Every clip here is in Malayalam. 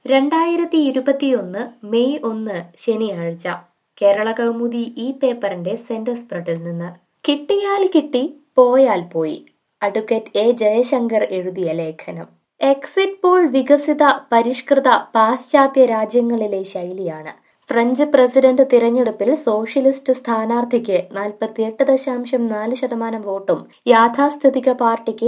2021 മെയ് 1 ശനിയാഴ്ച കേരള കൗമുദി ഈ പേപ്പറിന്റെ സെന്റർ സ്പ്രെഡിൽ നിന്ന് കിട്ടിയാൽ കിട്ടി പോയാൽ പോയി. അഡ്വക്കേറ്റ് എ ജയശങ്കർ എഴുതിയ ലേഖനം. എക്സിറ്റ് പോൾ വികസിത പരിഷ്കൃത പാശ്ചാത്യ രാജ്യങ്ങളിലെ ശൈലിയാണ്. ഫ്രഞ്ച് പ്രസിഡന്റ് തിരഞ്ഞെടുപ്പിൽ സോഷ്യലിസ്റ്റ് സ്ഥാനാർത്ഥിക്ക് 48.4% വോട്ടും യാഥാസ്ഥിതിക പാർട്ടിക്ക്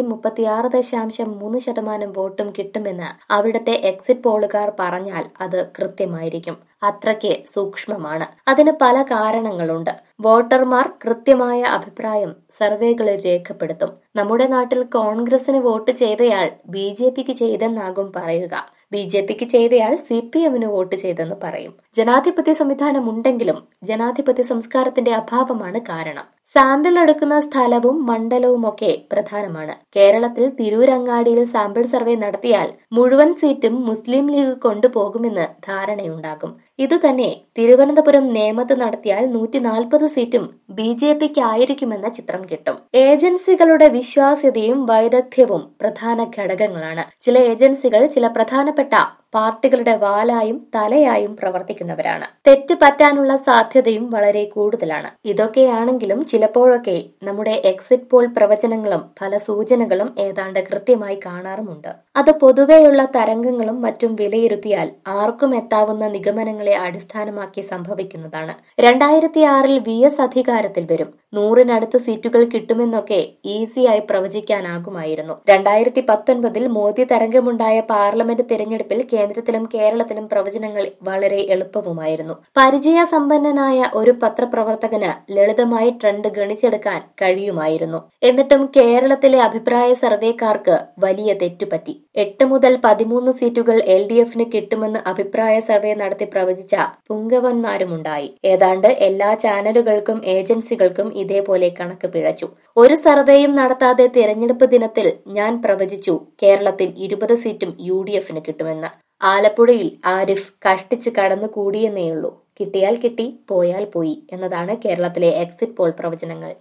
36.3% വോട്ടും കിട്ടുമെന്ന് അവിടുത്തെ എക്സിറ്റ് പോളുകാർ പറഞ്ഞാൽ അത് കൃത്യമായിരിക്കും. അത്രയ്ക്ക് സൂക്ഷ്മമാണ്. അതിന് പല കാരണങ്ങളുണ്ട്. വോട്ടർമാർ കൃത്യമായ അഭിപ്രായം സർവേകളിൽ രേഖപ്പെടുത്തും. നമ്മുടെ നാട്ടിൽ കോൺഗ്രസിന് വോട്ട് ചെയ്തയാൾ BJPക്ക് ചെയ്തെന്നാകും പറയുക. BJPക്ക് ചെയ്തയാൾ CPMന് വോട്ട് ചെയ്തെന്ന് പറയും. ജനാധിപത്യ സംവിധാനം ഉണ്ടെങ്കിലും ജനാധിപത്യ സംസ്കാരത്തിന്റെ അഭാവമാണ് കാരണം. സാമ്പിൾ എടുക്കുന്ന സ്ഥലവും മണ്ഡലവുമൊക്കെ പ്രധാനമാണ്. കേരളത്തിൽ തിരൂരങ്ങാടിയിൽ സാമ്പിൾ സർവേ നടത്തിയാൽ മുഴുവൻ സീറ്റും മുസ്ലിം ലീഗ് കൊണ്ടുപോകുമെന്ന് ധാരണയുണ്ടാകും. ഇതുതന്നെ തിരുവനന്തപുരം നേമത്ത് നടത്തിയാൽ 140 സീറ്റും BJPക്ക് ആയിരിക്കുമെന്ന ചിത്രം കിട്ടും. ഏജൻസികളുടെ വിശ്വാസ്യതയും വൈദഗ്ധ്യവും പ്രധാന ഘടകങ്ങളാണ്. ചില ഏജൻസികൾ ചില പ്രധാനപ്പെട്ട പാർട്ടികളുടെ വാലായും തലയായും പ്രവർത്തിക്കുന്നവരാണ്. തെറ്റ് പറ്റാനുള്ള സാധ്യതയും വളരെ കൂടുതലാണ്. ഇതൊക്കെയാണെങ്കിലും ചിലപ്പോഴൊക്കെ നമ്മുടെ എക്സിറ്റ് പോൾ പ്രവചനങ്ങളും ഫലസൂചനകളും ഏതാണ്ട് കൃത്യമായി കാണാറുമുണ്ട്. അത് പൊതുവെയുള്ള തരംഗങ്ങളും മറ്റും വിലയിരുത്തിയാൽ ആർക്കും എത്താവുന്ന നിഗമനങ്ങളെ അടിസ്ഥാനമാക്കി സംഭവിക്കുന്നതാണ്. 2006 VS അധികാരത്തിൽ വരും, 100-നടുത്ത് സീറ്റുകൾ കിട്ടുമെന്നൊക്കെ ഈസിയായി പ്രവചിക്കാനാകുമായിരുന്നു. 2019 മോദി തരംഗമുണ്ടായ പാർലമെന്റ് തിരഞ്ഞെടുപ്പിൽ കേന്ദ്രത്തിലും കേരളത്തിലും പ്രവചനങ്ങൾ വളരെ എളുപ്പവുമായിരുന്നു. പരിചയസമ്പന്നനായ ഒരു പത്രപ്രവർത്തകന് ലളിതമായി ട്രെൻഡ് ഗണിച്ചെടുക്കാൻ കഴിയുമായിരുന്നു. എന്നിട്ടും കേരളത്തിലെ അഭിപ്രായ സർവേക്കാർക്ക് വലിയ തെറ്റുപറ്റി. 8 മുതൽ 13 സീറ്റുകൾ LDFന് കിട്ടുമെന്ന് അഭിപ്രായ സർവേ നടത്തി പ്രവചിച്ച പുങ്കവന്മാരുമുണ്ടായി. ഏതാണ്ട് എല്ലാ ചാനലുകൾക്കും ഏജൻസികൾക്കും ഇതേപോലെ കണക്ക് പിഴച്ചു. ഒരു സർവേയും നടത്താതെ തിരഞ്ഞെടുപ്പ് ദിനത്തിൽ ഞാൻ പ്രവചിച്ചു കേരളത്തിൽ 20 സീറ്റും UDFന് കിട്ടുമെന്ന്. ആലപ്പുഴയിൽ ആരിഫ് കഷ്ടിച്ച് കടന്നുകൂടിയെന്നേയുള്ളൂ. കിട്ടിയാൽ കിട്ടി പോയാൽ പോയി എന്നതാണ് കേരളത്തിലെ എക്സിറ്റ് പോൾ പ്രവചനങ്ങൾ.